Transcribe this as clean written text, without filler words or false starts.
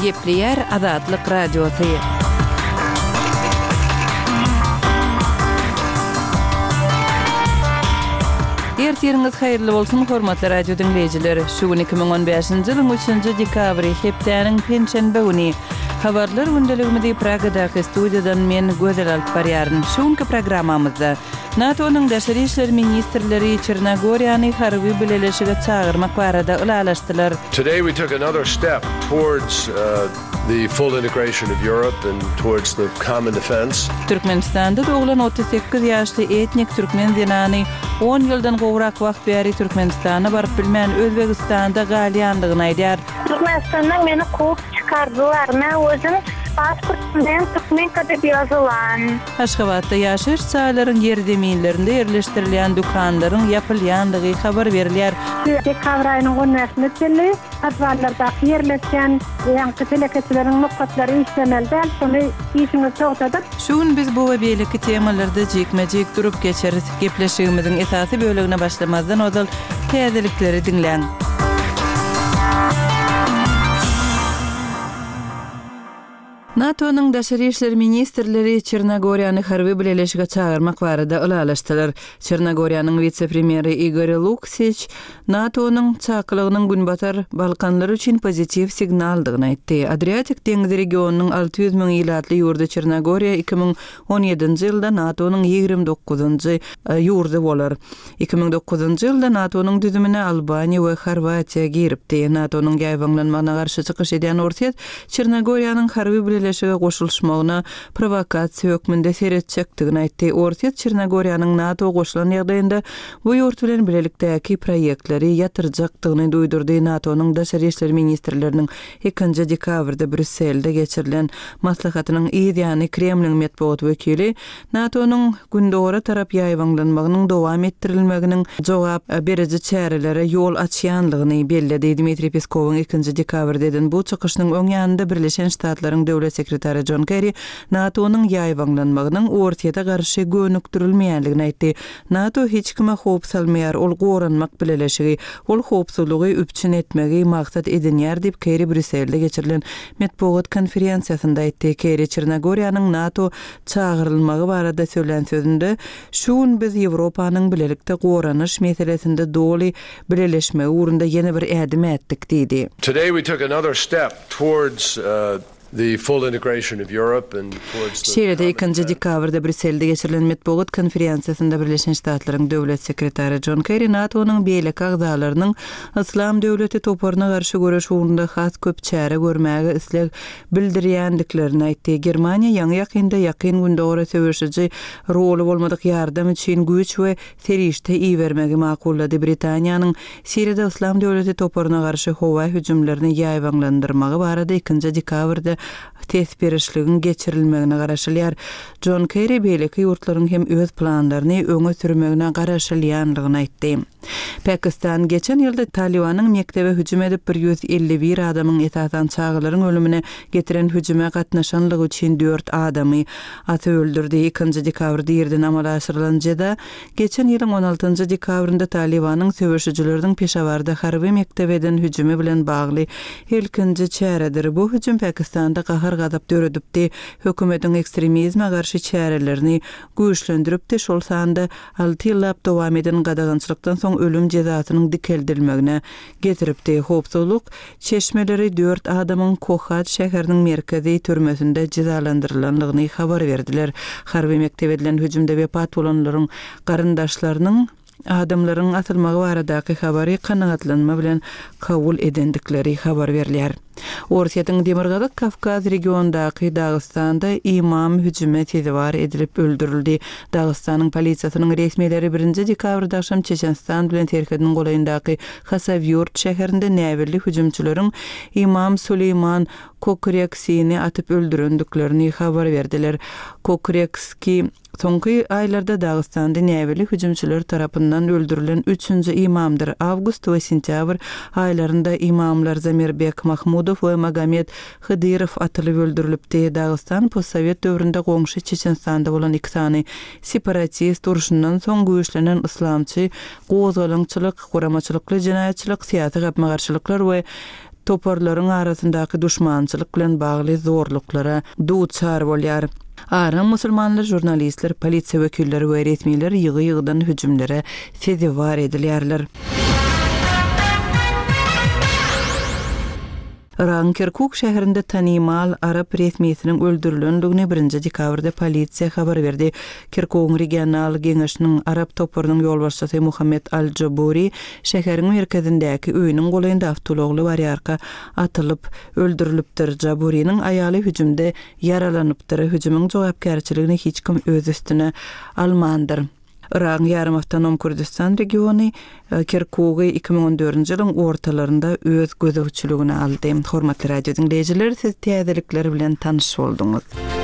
Gepleyer Azatlyk Radiosu. Ertiriňiz haýyrly bolsun hormatly radio dinleýijiler. Şu gün 2015-nji ýylyň 3-nji dekabry hepdeniň penşenbe güni habarlar gündeligimizde Pragadaky studiýadan men Gözel Alparýaryn. Şuňky programmamyzda NATO'nun Daşary işler ministrleri Çernogoriýany harby bileleşige çağırmak barada ulalaşdylar. Today we took another step towards the full integration of Europe and towards the common defense. Türkmenistanda doğulan 38 ýaşly etnik türkmen zenany 10 ýyldan gowrak wagt bäri Türkmenistana baryp bilmän Özbegistanda galýandygyny aýdýar. Türkmenistandan meni koop çykardylar. Men özüm pasportymdan Türkmen kadar ýazylan. Aşgabatda ýaşaş çağlaryň ýerdeminlerinde ýerleşdirilýän dukanlaryň ýapylýandygy habar berilýär. Dekabr aýynyň 10-nyny teli atwarlarda ýerleşen ýa-da teleketleriň noktatlary işlemeldi. Şonu işini çoğtadyk. Şuň biz bu we beýleki temalarda jekmejek durup geçerit. Gepleşigimiziň esasy bölegine başlamazdan odal täzelikleri dinleň. NATO'nun Daşary işler ministrleri Çernogoriýany harby bileleşige çağırmak barada ulalaşdylar. Çernogoriýanyň vice-premieri Igor Luksic NATO'nun çaklygynyň günbatar Balkanlar üçin pozitiw signaldygyny aýtdy. Adriatik deňizi regionunyň 600 000 ýylatly ýurdy Çernogoriýa 2017-nji ýylda NATO'nun 29-njy ýurdy bolar. 2009-njy ýylda NATO'nun düzümine Albaniýa we Horwatiýa giripdi. NATO'nun ýaýbanlanmagyna garşy çykyş edýän ortiýet Çernogoriýanyň harby bileleşige goşulmagyna provokasiýa hökmünde seretjekdigini aýtdy. Ortiýet Çernogoriýanyň NATO goşulan ýagdaýynda bu ýurt bilen bilelikdäki proýektleri ýatyrjakdygyny duýdurdy. NATO'nun Daşary işler ministrleriniň 2-nji dekabrda Brüsselde geçirilen maslahatynyň ýa-da Kremliň medeniýet wekili NATO'nun gündogara tarap ýaýbanlanmagynyň dowam etdirilmeginiň jogap beriji çärelere ýol açýanlygyny belledi. Dmitri Peskowyň 2-nji dekabrda eden bu çykyşynyň öň ýanynda Birleşen Ştatlaryň döwlet sekretary John Kerry NATO'nun ýaýbanlanmagynyň ortaýa garşy gönükdirilmeýänligini aýtdy. NATO hiç kime hop salmaýar, ol goranmak bileleşigi, ol hopsuzlygy üpçün etmegi maksat edinýär diýip Kerry Brüsselde geçirilen medeniýet konferensiýasynda aýtdy. Kerry Çernogoriýanyň NATO çağırylmagy barada söýlen sözünde şuň biz Ýewropanyň bilelikde goranyş meselesinde doly bileleşme urunda ýene bir ädim etdik diýdi. Today we took another step towards the full integration of Europe and towards the Şeýle 2-nji dekabrda Brüsselde geçirilen medeniýet konferensiýasynda Birleşen Ştatlaryň döwlet sekretary John Kerry NATO'nun beýleki agzalarynyň Islam döwleti toparyna garşy göreş uğrunda has köp çäre görmäge isleg bildirýändiklerini aýtdy. Germaniýa ýaňy ýakynda ýakyn gündogara söwüşiji roly bolmadyk ýardam üçin güç we serişde iýermegi makullady. Britaniýanyň Siriýada Islam döwleti toparyna garşy howa hüjümlerini ýaýbanlandyrmagy barada 2-nji dekabrda tesbirişligin geçirilmegine garaşylýar. John Kerry beýleki ýurtlaryň hem öz planlaryny öňe sürmegine garaşylýanlygyny aýtdy. Pakistan geçen ýylda Talibanyň mektebe hüjüm edip 151 adamyň etatan çağlaryň ölümine getiren hüjüme gatnaşanlygy üçin 4 adamy aty öldürdi. 2-nji dekabrda ýerden amala aşyrylan jeda geçen ýylyň 16-njy dekabrynda Talibanyň söwüşçüleriň Peşawarda harby mektebeden hüjümi bilen bagly ilkinji çäredir. Bu hüjüm Pakistanda gahar gadap döredipdi. Hökümetiň ekstremizme garşy çärelerini güýçlendiripdi. Şol sanda 6 ýyllap dowam eden gadagançylykdan soň ölüm jezasynyň dikeldirilmegine getiripdi. Hopsuzlyk çeşmeleri 4 adamyň Kohat şäheriniň merkezi türmesinde jezalandyrylanlygyny habar berdiler. Harby mektebeden hüjümde wepat bolanlaryň garyndaşlarynyň adamlaryň atylmagy baradaky habary kanagatlanma bilen kabul edendikleri habar berilýär. Ortaýatyň Demirgazyk Kafkaz regionundaky Dagystanda imam hüjüme tezewar edilip öldürildi. Dagystanyň polisiýasynyň resmiýetleri 1-nji dekabrda akşam Çeçenstan bilen terkidiniň golayyndaky Hasavyurt şäherinde näwirli hüjümçüleriň imam Süleyman Kokreksini atyp öldürendiklerini habar berdiler. Kokrekski soňky aýlarda Dagystanda näwirli hüjümçüler tarapyndan öldürilen 3-nji imamdyr. Awgust we sentýabr aýlarynda imamlar Zamirbek Mahmudov we Magomed Hydyrow atylyp öldürilipdi. Dagestan postsovet döwründe goňşy Çeçenstanda bolan 2 sany separatist uruşundan soň güýçlenen islamçy gozgalançylyk, goramaçylykly jinaýatçylyk, syýasy gapmagarçylyklar we toporlaryň arasyndaky düşmançylyk bilen bagly zorluklara duçar bolýar. Aram musulmanlar, jurnalistler, polisiýa wekilleri we resmiler ýygy-ýygydan hüjümlere seziwar edilýärler. Iran Kirkuk şäherinde tanymal Arap resmiýetiniň öldürilendigine 1 dekabrda polisiýa habar berdi. Kirkuk regional geňeşiniň Arap toporynyň ýolbaşçysy Muhammed Al-Jaburi şäheriň merkezindäki öýüniň golaýynda awtologly barýarka atylyp öldürilipdir. Jaburiň aýaly hüjümde yaralanypdyr. Hüjümüň jogapkärçiligini hiç kim öz üstüne almandyr. Iran ýarym awtonom Kurdistan regiony Kirkugy 2014-nji ýylyň ortalarynda öz gözegçiligine aldy. Hormatly radio dinleýijiler, siz täzelikler bilen tanyş boldunuz.